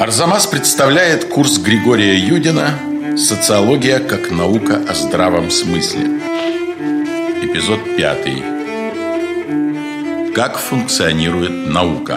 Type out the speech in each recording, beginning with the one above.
Арзамас представляет курс Григория Юдина «Социология как наука о здравом смысле». Эпизод 5. Как функционирует наука?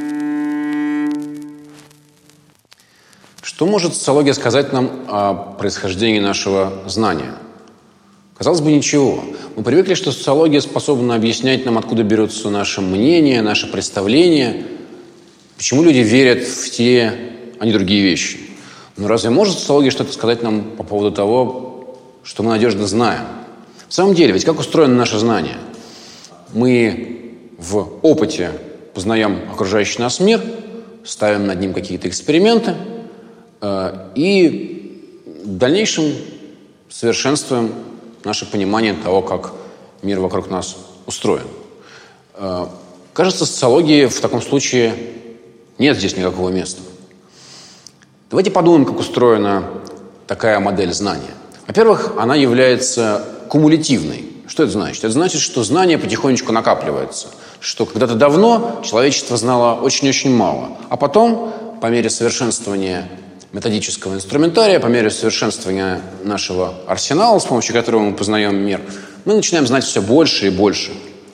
Что может социология сказать нам о происхождении нашего знания? Казалось бы, ничего. Мы привыкли, что социология способна объяснять нам, откуда берутся наши мнения, наши представления, почему люди верят в те, а не другие вещи. Но разве может социология что-то сказать нам по поводу того, что мы надежно знаем? В самом деле, ведь как устроено наше знание? Мы в опыте познаем окружающий нас мир, ставим над ним какие-то эксперименты и в дальнейшем совершенствуем наше понимание того, как мир вокруг нас устроен. Кажется, социологии в таком случае нет здесь никакого места. Давайте подумаем, как устроена такая модель знания. Во-первых, она является кумулятивной. Что это значит? Это значит, что знание потихонечку накапливается. Что когда-то давно человечество знало очень-очень мало. А потом, по мере совершенствования методического инструментария, по мере совершенствования нашего арсенала, с помощью которого мы познаем мир, мы начинаем знать все больше и больше.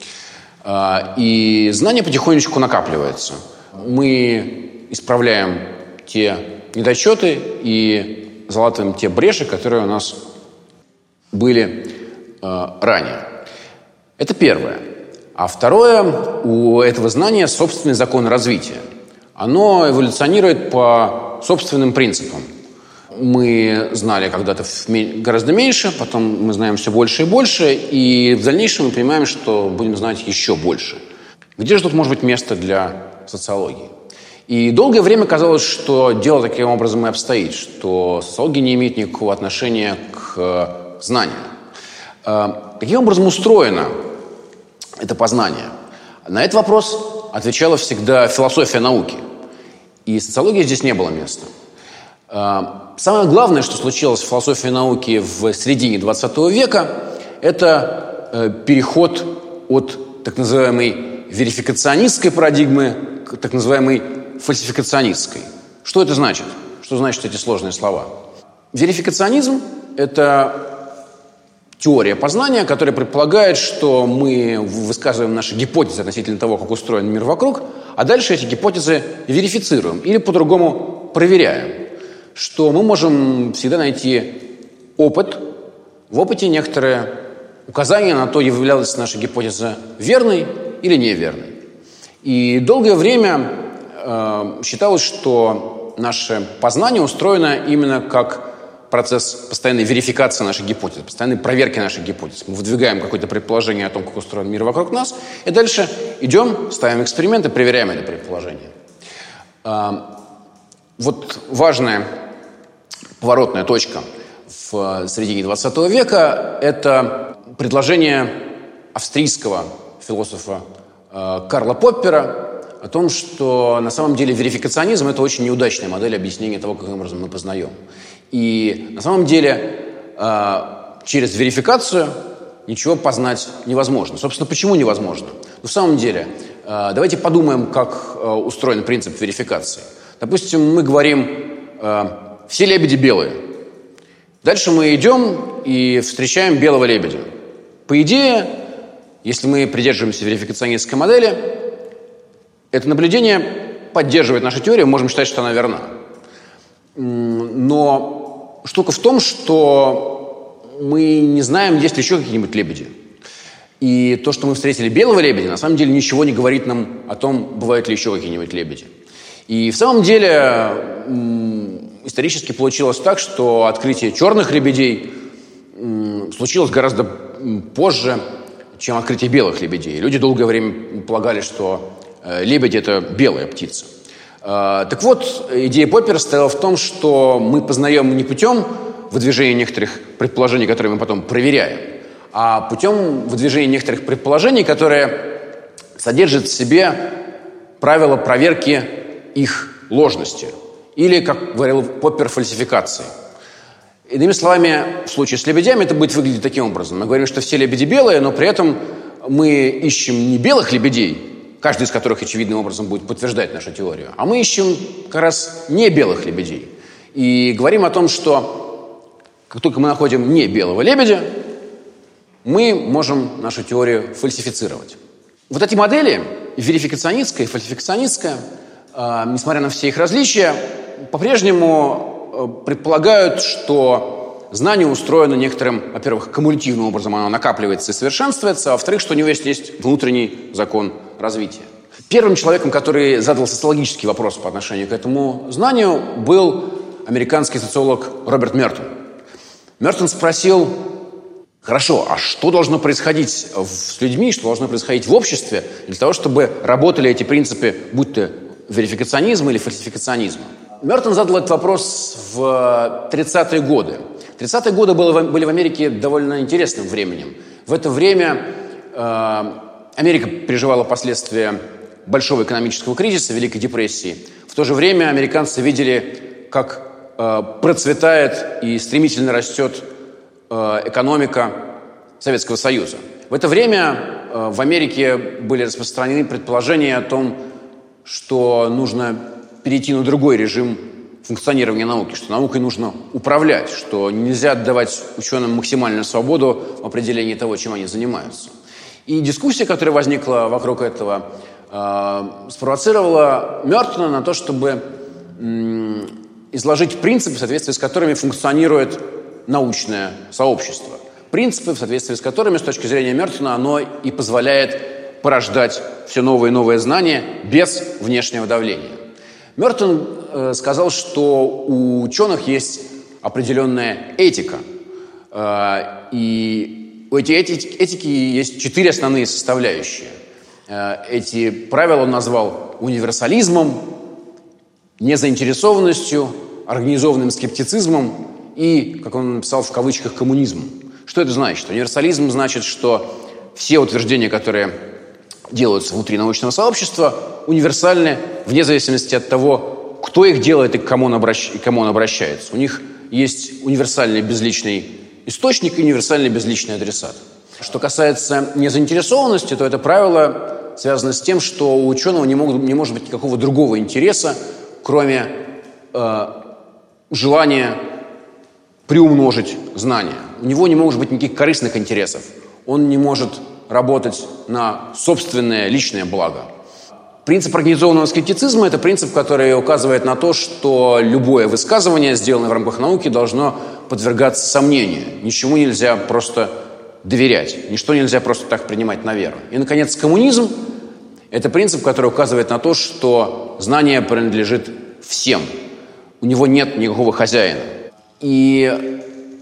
И знание потихонечку накапливается. Мы исправляем те недочеты и залатываем те бреши, которые у нас были ранее. Это первое. А второе, у этого знания собственный закон развития. Оно эволюционирует по собственным принципам. Мы знали когда-то гораздо меньше, потом мы знаем все больше и больше, и в дальнейшем мы понимаем, что будем знать еще больше. Где же тут может быть место для социологии? И долгое время казалось, что дело таким образом и обстоит, что социология не имеет никакого отношения к знанию. Каким образом устроено это познание? На этот вопрос отвечала всегда философия науки. И социологии здесь не было места. Самое главное, что случилось в философии науки в середине XX века, это переход от так называемой верификационистской парадигмы к так называемой фальсификационистской. Что это значит? Что значат эти сложные слова? Верификационизм – это теория познания, которая предполагает, что мы высказываем наши гипотезы относительно того, как устроен мир вокруг, а дальше эти гипотезы верифицируем или по-другому проверяем. Что мы можем всегда найти опыт, в опыте некоторые указания на то, являлась наша гипотеза верной или неверной. И долгое время считалось, что наше познание устроено именно как процесс постоянной верификации нашей гипотезы, постоянной проверки наших гипотез. Мы выдвигаем какое-то предположение о том, как устроен мир вокруг нас, и дальше идем, ставим эксперименты, проверяем это предположение. Вот важная поворотная точка в середине XX века – это предложение австрийского философа Карла Поппера о том, что на самом деле верификационизм – это очень неудачная модель объяснения того, каким образом мы познаем. И на самом деле через верификацию ничего познать невозможно. Собственно, почему невозможно? Ну, в самом деле, давайте подумаем, как устроен принцип верификации. Допустим, мы говорим «все лебеди белые». Дальше мы идем и встречаем белого лебедя. По идее, если мы придерживаемся верификационистской модели, это наблюдение поддерживает нашу теорию, мы можем считать, что она верна. Но штука в том, что мы не знаем, есть ли еще какие-нибудь лебеди. И то, что мы встретили белого лебедя, на самом деле ничего не говорит нам о том, бывают ли еще какие-нибудь лебеди. И в самом деле исторически получилось так, что открытие черных лебедей случилось гораздо позже, чем открытие белых лебедей. Люди долгое время полагали, что лебедь – это белая птица. Так вот, идея Поппера стояла в том, что мы познаем не путем выдвижения некоторых предположений, которые мы потом проверяем, а путем выдвижения некоторых предположений, которые содержат в себе правила проверки их ложности. Или, как говорил Поппер, фальсификации. Иными словами, в случае с лебедями это будет выглядеть таким образом. Мы говорим, что все лебеди белые, но при этом мы ищем не белых лебедей, каждый из которых очевидным образом будет подтверждать нашу теорию. А мы ищем как раз не белых лебедей. И говорим о том, что как только мы находим не белого лебедя, мы можем нашу теорию фальсифицировать. Вот эти модели, верификационистская и фальсификационистская, несмотря на все их различия, по-прежнему предполагают, что знание устроено некоторым, во-первых, кумулятивным образом, оно накапливается и совершенствуется, а во-вторых, что у него есть внутренний закон развития. Первым человеком, который задал социологический вопрос по отношению к этому знанию, был американский социолог Роберт Мертон. Мертон спросил: хорошо, а что должно происходить с людьми, что должно происходить в обществе для того, чтобы работали эти принципы, будь то верификационизм или фальсификационизм? Мертон задал этот вопрос в 30-е годы. 30-е годы были в Америке довольно интересным временем. В это время Америка переживала последствия большого экономического кризиса, Великой депрессии. В то же время американцы видели, как процветает и стремительно растет экономика Советского Союза. В это время в Америке были распространены предположения о том, что нужно перейти на другой режим функционирования науки, что наукой нужно управлять, что нельзя отдавать ученым максимальную свободу в определении того, чем они занимаются. И дискуссия, которая возникла вокруг этого, спровоцировала Мертона на то, чтобы изложить принципы, в соответствии с которыми функционирует научное сообщество. Принципы, в соответствии с которыми, с точки зрения Мертона, оно и позволяет порождать все новые и новые знания без внешнего давления. Мертон сказал, что у ученых есть определенная этика. И у этой этики есть 4 основные составляющие. Эти правила он назвал универсализмом, незаинтересованностью, организованным скептицизмом и, как он написал в кавычках, коммунизмом. Что это значит? Универсализм значит, что все утверждения, которые делаются внутри научного сообщества, универсальны вне зависимости от того, кто их делает и к кому он обращается. У них есть универсальный безличный источник и универсальный безличный адресат. Что касается незаинтересованности, то это правило связано с тем, что у ученого не может быть никакого другого интереса, кроме желания приумножить знания. У него не может быть никаких корыстных интересов. Он не может работать на собственное личное благо. Принцип организованного скептицизма – это принцип, который указывает на то, что любое высказывание, сделанное в рамках науки, должно подвергаться сомнению. Ничему нельзя просто доверять, ничто нельзя просто так принимать на веру. И, наконец, коммунизм – это принцип, который указывает на то, что знание принадлежит всем. У него нет никакого хозяина. И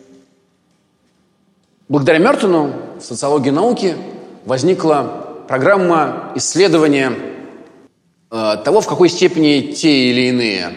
благодаря Мертону в социологии науки возникла программа исследования того, в какой степени те или иные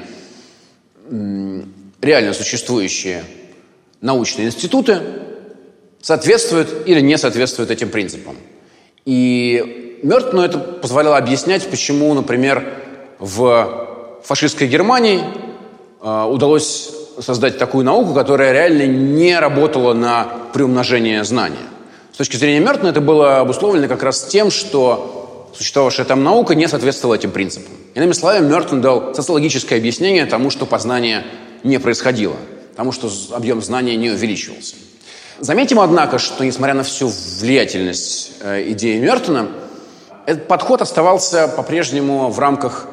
реально существующие научные институты соответствуют или не соответствуют этим принципам. И Мертону это позволяло объяснять, почему, например, в фашистской Германии удалось создать такую науку, которая реально не работала на приумножение знания. С точки зрения Мертона это было обусловлено как раз тем, что существовавшая там наука не соответствовала этим принципам. Иными словами, Мертон дал социологическое объяснение тому, что познание не происходило, тому, что объем знания не увеличивался. Заметим, однако, что, несмотря на всю влиятельность идеи Мертона, этот подход оставался по-прежнему в рамках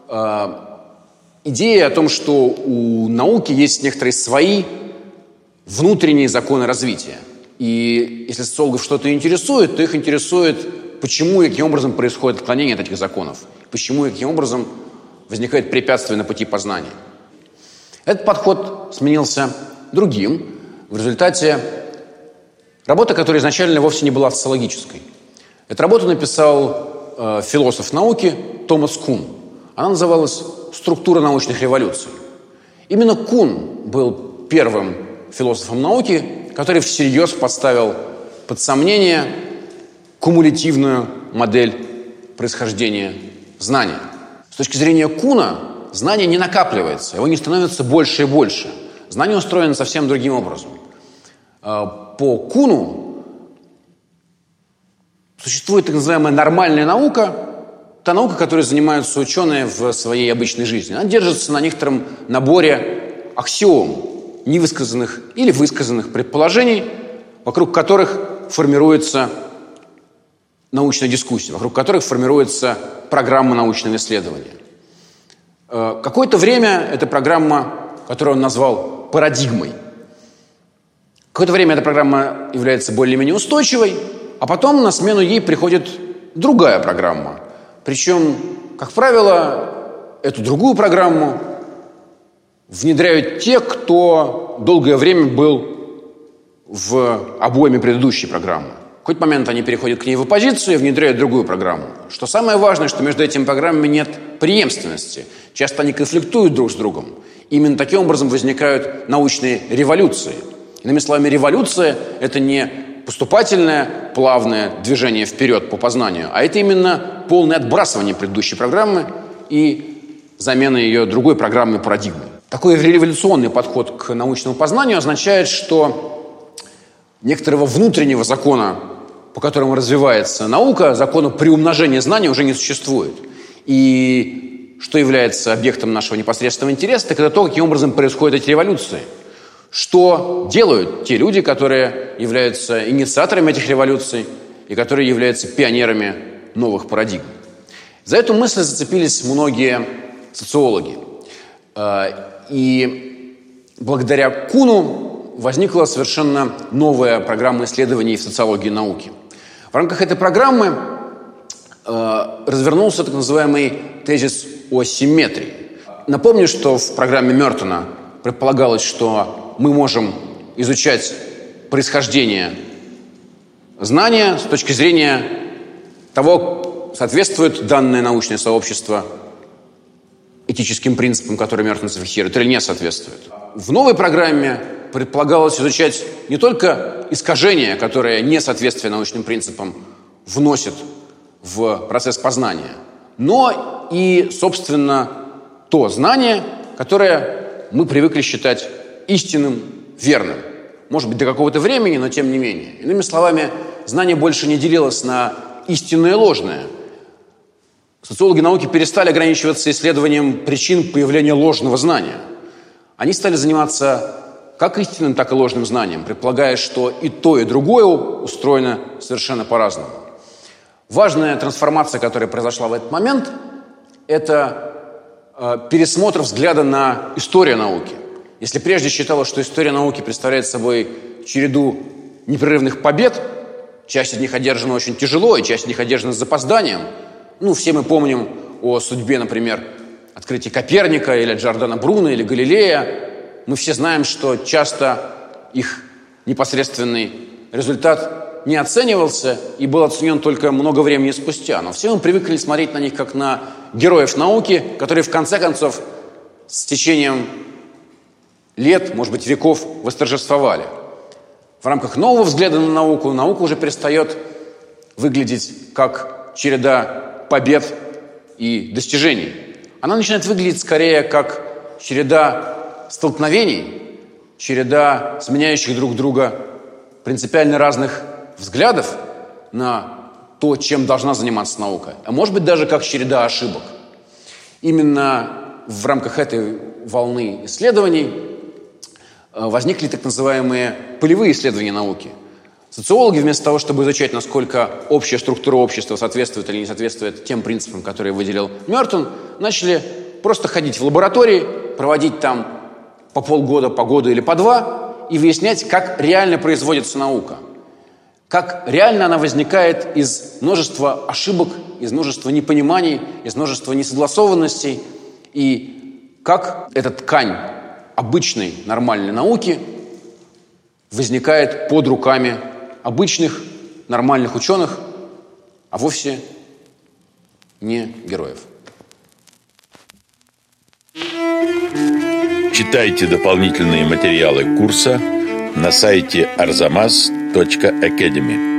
идеи о том, что у науки есть некоторые свои внутренние законы развития. И если социологов что-то интересует, то их интересует, почему и каким образом происходит отклонение от этих законов, почему и каким образом возникает препятствие на пути познания. Этот подход сменился другим в результате работы, которая изначально вовсе не была социологической. Эту работу написал философ науки Томас Кун. Она называлась «Структура научных революций». Именно Кун был первым философом науки, который всерьез поставил под сомнение кумулятивную модель происхождения знания. С точки зрения Куна, знание не накапливается, его не становится больше и больше. Знание устроено совсем другим образом. По Куну существует так называемая нормальная наука, та наука, которой занимаются ученые в своей обычной жизни. Она держится на некотором наборе аксиом, невысказанных или высказанных предположений, вокруг которых формируется научная дискуссия, вокруг которых формируется программа научного исследования. Какое-то время эта программа, которую он назвал парадигмой, какое-то время эта программа является более-менее устойчивой, а потом на смену ей приходит другая программа. Причем, как правило, эту другую программу внедряют те, кто долгое время был в обойме предыдущей программы. В какой-то момент они переходят к ней в оппозицию и внедряют другую программу. Что самое важное, что между этими программами нет преемственности. Часто они конфликтуют друг с другом. Именно таким образом возникают научные революции. Иными словами, революция – это не поступательное, плавное движение вперед по познанию, а это именно полное отбрасывание предыдущей программы и замена ее другой программой парадигмой. Такой революционный подход к научному познанию означает, что некоторого внутреннего закона, по которому развивается наука, закона приумножения знаний уже не существует. И что является объектом нашего непосредственного интереса, так это то, каким образом происходят эти революции. Что делают те люди, которые являются инициаторами этих революций и которые являются пионерами новых парадигм. За эту мысль зацепились многие социологи. И благодаря Куну возникла совершенно новая программа исследований в социологии науки. В рамках этой программы развернулся так называемый тезис о симметрии. Напомню, что в программе Мертона предполагалось, что мы можем изучать происхождение знания с точки зрения того, соответствует данное научное сообщество этическим принципам, которые Мертон зафиксирует, или не соответствует. В новой программе предполагалось изучать не только искажения, которые несоответствие научным принципам вносят в процесс познания, но и, собственно, то знание, которое мы привыкли считать истинным, верным. Может быть, до какого-то времени, но тем не менее. Иными словами, знание больше не делилось на истинное и ложное. Социологи науки перестали ограничиваться исследованием причин появления ложного знания. Они стали заниматься как истинным, так и ложным знанием, предполагая, что и то, и другое устроено совершенно по-разному. Важная трансформация, которая произошла в этот момент, это пересмотр взгляда на историю науки. Если прежде считалось, что история науки представляет собой череду непрерывных побед, часть из них одержана очень тяжело, и часть из них одержана с запозданием. Все мы помним о судьбе, например, открытия Коперника, или Джордано Бруно, или Галилея. Мы все знаем, что часто их непосредственный результат не оценивался и был оценен только много времени спустя. Но все мы привыкли смотреть на них как на героев науки, которые в конце концов с течением лет, может быть, веков восторжествовали. В рамках нового взгляда на науку, наука уже перестает выглядеть как череда побед и достижений. Она начинает выглядеть скорее как череда столкновений, череда сменяющих друг друга принципиально разных взглядов на то, чем должна заниматься наука. А может быть, даже как череда ошибок. Именно в рамках этой волны исследований возникли так называемые полевые исследования науки. Социологи, вместо того, чтобы изучать, насколько общая структура общества соответствует или не соответствует тем принципам, которые выделил Мертон, начали просто ходить в лаборатории, проводить там по полгода, по году или по два и выяснять, как реально производится наука. Как реально она возникает из множества ошибок, из множества непониманий, из множества несогласованностей. И как эта ткань обычной нормальной науки возникает под руками обычных нормальных ученых, а вовсе не героев. Читайте дополнительные материалы курса на сайте arzamas.academy.